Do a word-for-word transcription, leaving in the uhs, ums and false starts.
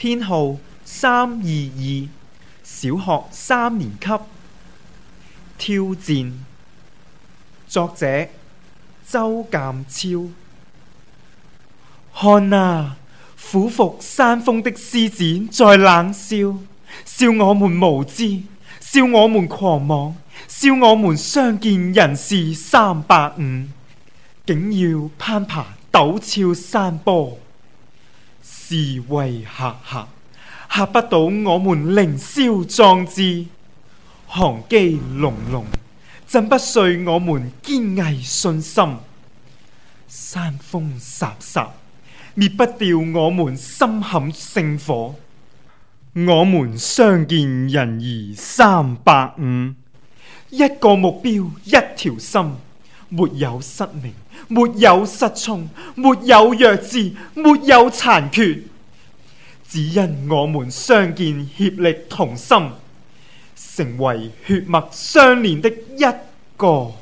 編號三二二，小學三年級。挑戰，作者周鑑超。看啊，俯伏山峰的獅子在冷笑，笑我們無知，笑我們狂妄，笑我們相見人是三百五，竟要攀爬陡峭山坡，是為嚇嚇，嚇不倒我們凌霄壯志，寒機隆隆，震不碎我們堅毅信心，山風颯颯，滅不掉我們心坎聖火。我們相見人兒三百五，一個目標一條心，沒有失明，沒有失聰，沒有弱智，沒有殘缺，只因我們相見協力同心，成為血脈相連的一個。